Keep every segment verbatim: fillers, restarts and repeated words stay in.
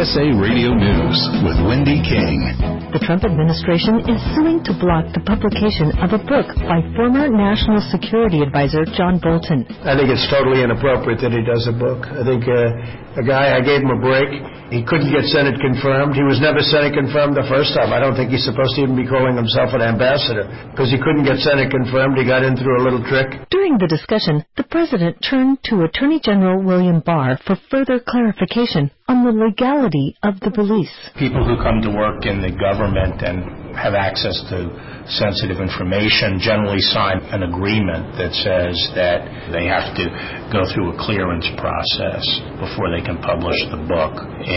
S A Radio News with Wendy King. The Trump administration is suing to block the publication of a book by former National Security Advisor John Bolton. I think it's totally inappropriate that he does a book. I think uh, a guy, I gave him a break. He couldn't get Senate confirmed. He was never Senate confirmed the first time. I don't think he's supposed to even be calling himself an ambassador because he couldn't get Senate confirmed. He got in through a little trick. During the discussion, the president turned to Attorney General William Barr for further clarification on the legality of the release. People who come to work in the government and have access to sensitive information generally sign an agreement that says that they have to go through a clearance process before they can publish the book.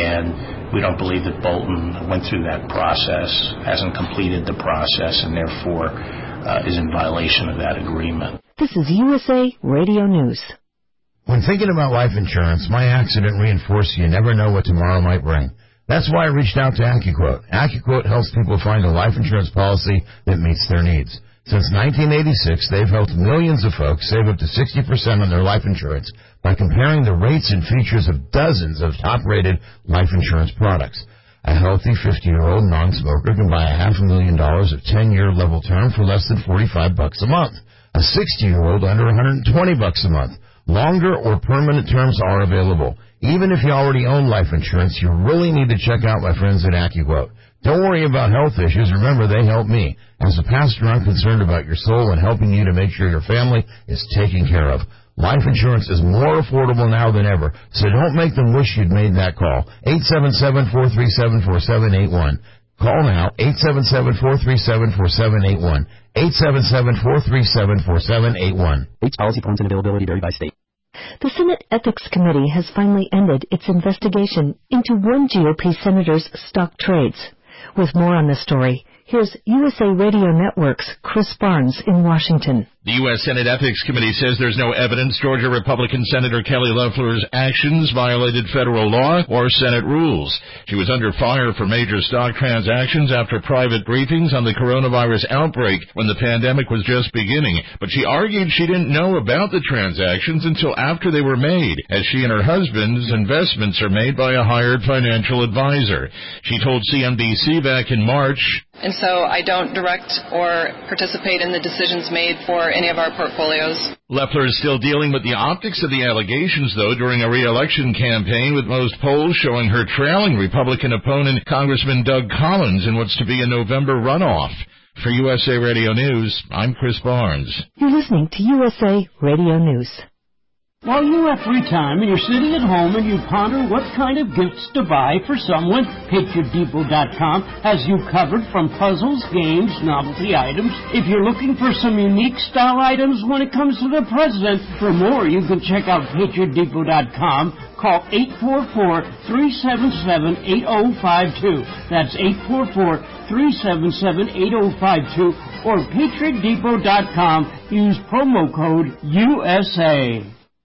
And we don't believe that Bolton went through that process, hasn't completed the process, and therefore uh, is in violation of that agreement. This is U S A Radio News. When thinking about life insurance, my accident reinforced you never know what tomorrow might bring. That's why I reached out to AccuQuote. AccuQuote helps people find a life insurance policy that meets their needs. Since nineteen eighty-six, they've helped millions of folks save up to sixty percent on their life insurance by comparing the rates and features of dozens of top-rated life insurance products. A healthy fifty-year-old non-smoker can buy a half a million dollars of ten-year level term for less than forty-five bucks a month. A sixty-year-old under one hundred twenty bucks a month. Longer or permanent terms are available. Even if you already own life insurance, you really need to check out my friends at AccuQuote. Don't worry about health issues. Remember, they help me. As a pastor, I'm concerned about your soul and helping you to make sure your family is taken care of. Life insurance is more affordable now than ever, so don't make them wish you'd made that call. eight seven seven, four three seven, four seven eight one. Call now, eight seven seven, four three seven, four seven eight one. eight seven seven, four three seven, four seven eight one. Each policy forms and availability vary by state. The Senate Ethics Committee has finally ended its investigation into one G O P senator's stock trades. With more on this story, here's U S A Radio Network's Chris Barnes in Washington. The U S Senate Ethics Committee says there's no evidence Georgia Republican Senator Kelly Loeffler's actions violated federal law or Senate rules. She was under fire for major stock transactions after private briefings on the coronavirus outbreak when the pandemic was just beginning, but she argued she didn't know about the transactions until after they were made, as she and her husband's investments are made by a hired financial advisor. She told C N B C back in March, and so I don't direct or participate in the decisions made for any of our portfolios. Loeffler is still dealing with the optics of the allegations, though, during a re-election campaign, with most polls showing her trailing Republican opponent, Congressman Doug Collins, in what's to be a November runoff. For U S A Radio News, I'm Chris Barnes. You're listening to U S A Radio News. While you have free time and you're sitting at home and you ponder what kind of gifts to buy for someone, Patriot Depot dot com has you covered from puzzles, games, novelty items. If you're looking for some unique style items when it comes to the president, for more you can check out Patriot Depot dot com. Call eight four four, three seven seven, eight zero five two. That's eight four four, three seven seven, eight zero five two. Or Patriot Depot dot com. Use promo code U S A.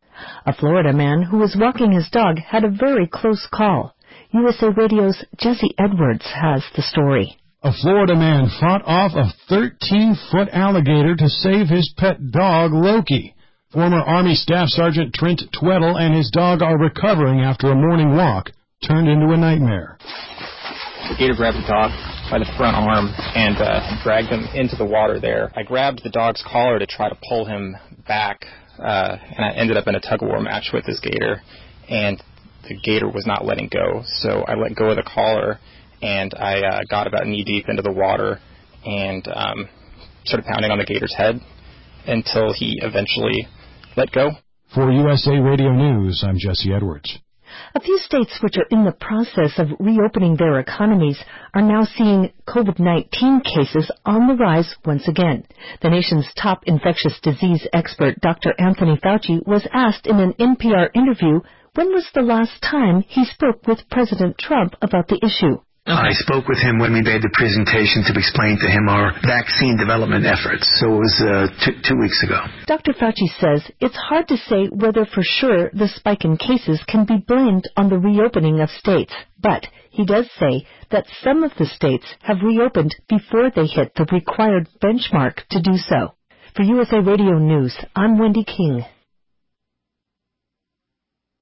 A Florida man who was walking his dog had a very close call. U S A Radio's Jesse Edwards has the story. A Florida man fought off a thirteen-foot alligator to save his pet dog, Loki. Former Army Staff Sergeant Trent Tweddle and his dog are recovering after a morning walk turned into a nightmare. The gator grabbed the dog by the front arm and uh, dragged him into the water there. I grabbed the dog's collar to try to pull him back. Uh, and I ended up in a tug-of-war match with this gator, and the gator was not letting go. So I let go of the collar, and I uh, got about knee-deep into the water and um, started pounding on the gator's head until he eventually let go. For U S A Radio News, I'm Jesse Edwards. A few states which are in the process of reopening their economies are now seeing COVID nineteen cases on the rise once again. The nation's top infectious disease expert, Doctor Anthony Fauci, was asked in an N P R interview when was the last time he spoke with President Trump about the issue. I spoke with him when we made the presentation to explain to him our vaccine development efforts. So it was uh, two, two weeks ago. Doctor Fauci says it's hard to say whether for sure the spike in cases can be blamed on the reopening of states. But he does say that some of the states have reopened before they hit the required benchmark to do so. For U S A Radio News, I'm Wendy King.